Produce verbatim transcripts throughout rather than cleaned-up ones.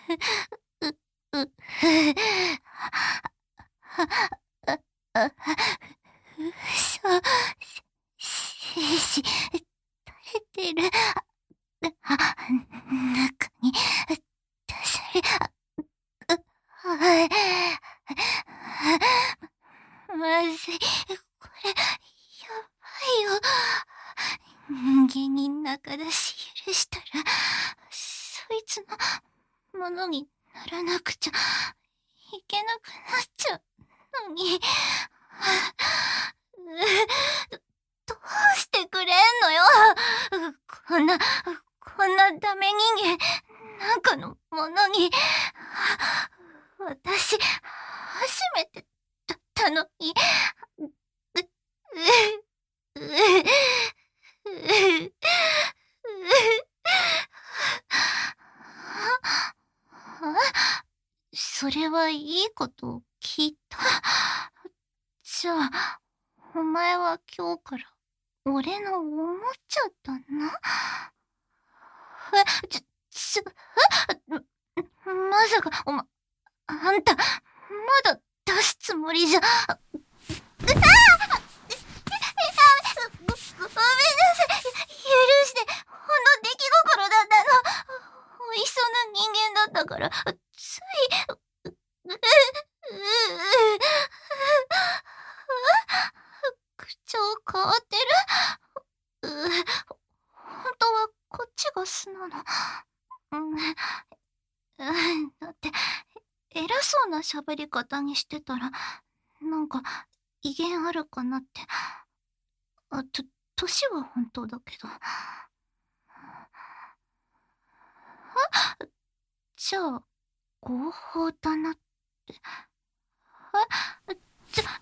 う、う、ふ、あ、あ、うそ、し、し、垂れてる。あ、中に、出され、はい。まずい。これ、やばいよ。人間に仲出し許したら、そいつのものにならなくちゃいけなくなっちゃうのに。どうしてくれんのよ。こんな、こんなダメ人間なんかのものに。私、初めてだったのに。それはいいことを聞いた。じゃあ、お前は今日から俺のおもちゃだな。え、ちょ、ちょ、えまさか、おま、あんた、まだ出すつもりじゃ。ああご、ごめんなさい。許して、ほんの出来心だったの。美味しそうな人間だったから、つい、う、う、う、口調変わってる。う、本当はこっちが素なの。うん、だって、偉そうな喋り方にしてたら、なんか、威厳あるかなって。あ、と、年は本当だけど。あ、じゃあ、合法だなって。え、ちょ、あ、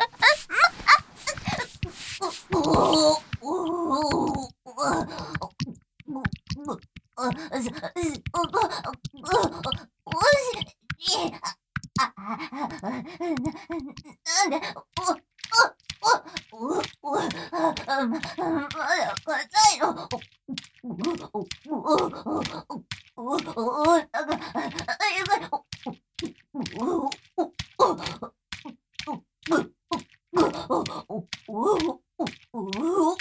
ま、あ、お、お、お、あ、す、す、お、お、お、おしい。あ、あ、なんで、お、お、お、お、あ、ま、まだ硬いの。お、お、お、お、お、お、なんか、ゆか、お、お、お、お、お、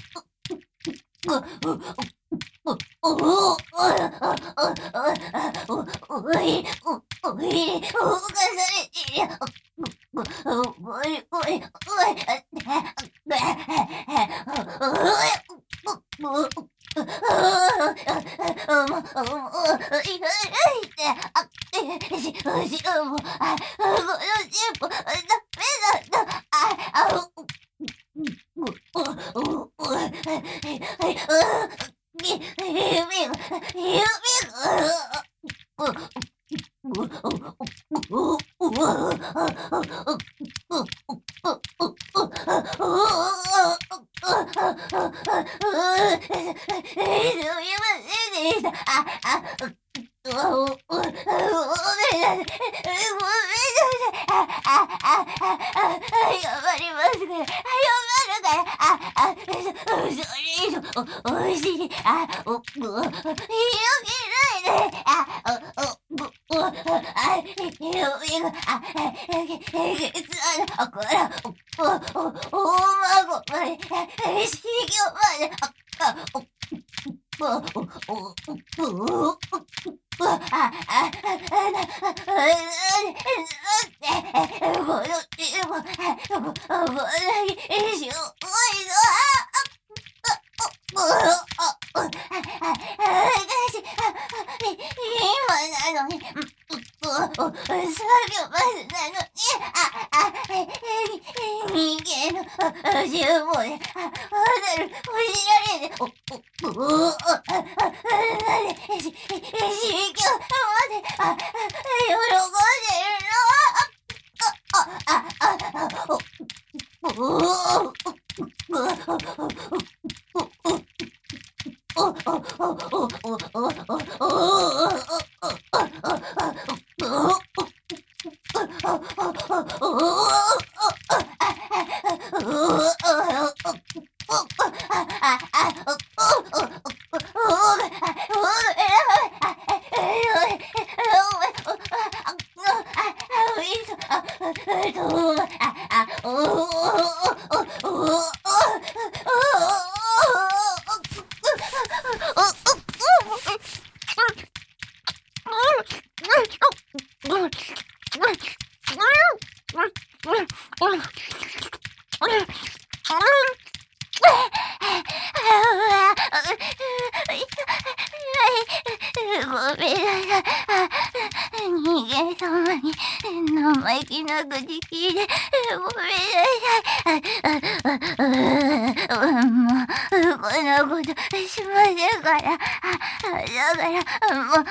けん様に生意気な口聞いてごめんなさい。もうこんなことしませんから。だからもうもう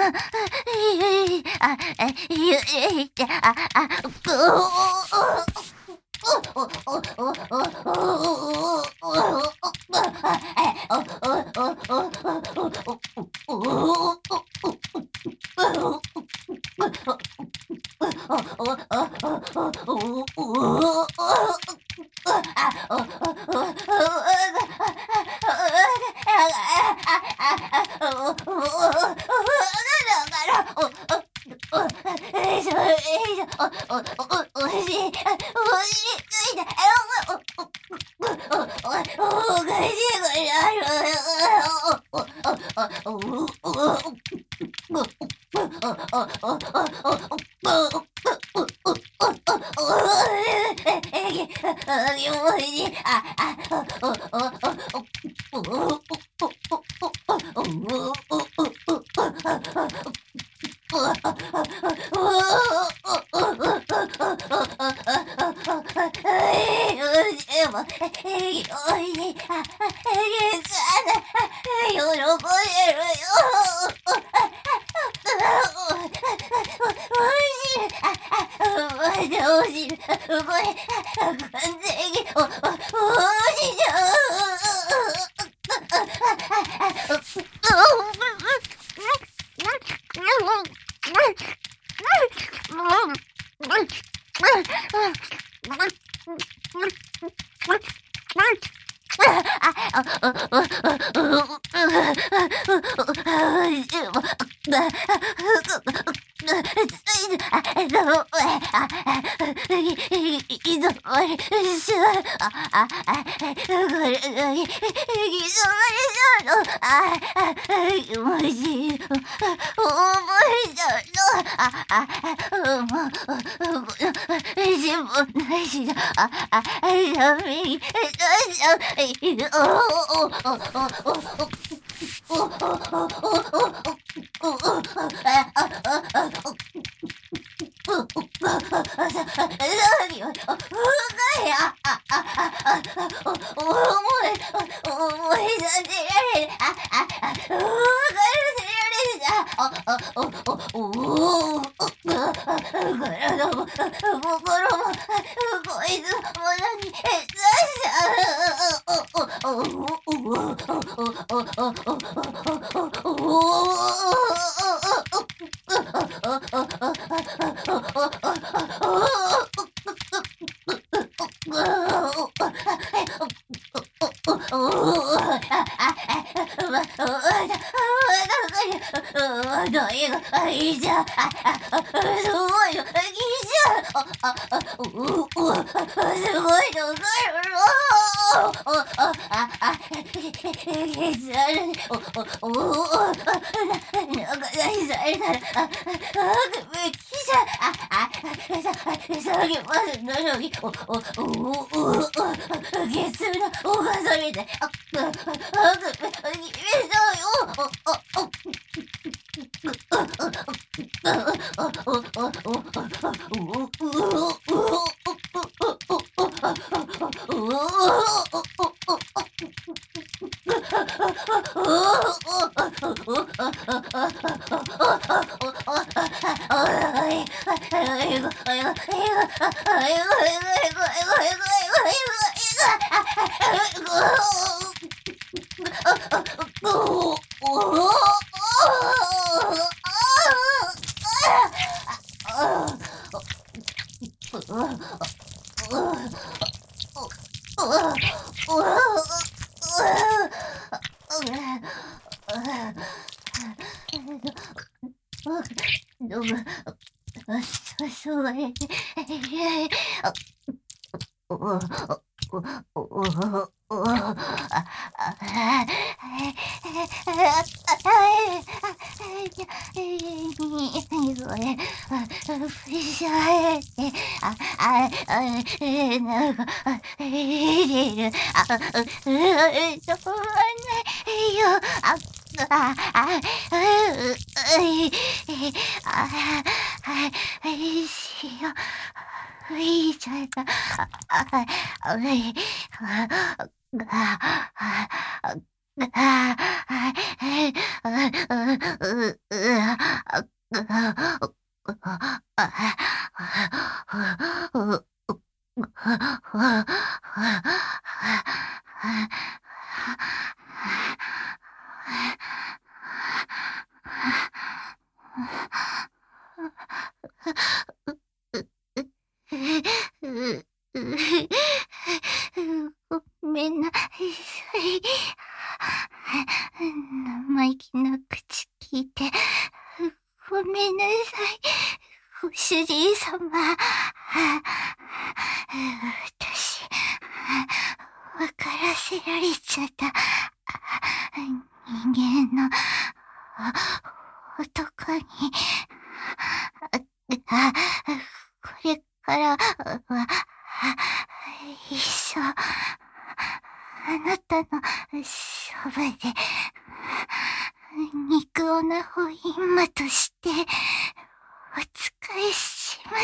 あ許してああくおおおおおおはい、しよう。いいじゃないか。あ、あ、あ、うい、あ、が、あ、あ、が、はい、あ、う、う、う、あ、が、あ、あ、う、う、ごめんなさい。生意気な口聞いて、ごめんなさい。ご主人様。私、分からせられちゃった。人間の男に。あ、これからは、一生、あなたのそばで、肉女を今として、お仕えします。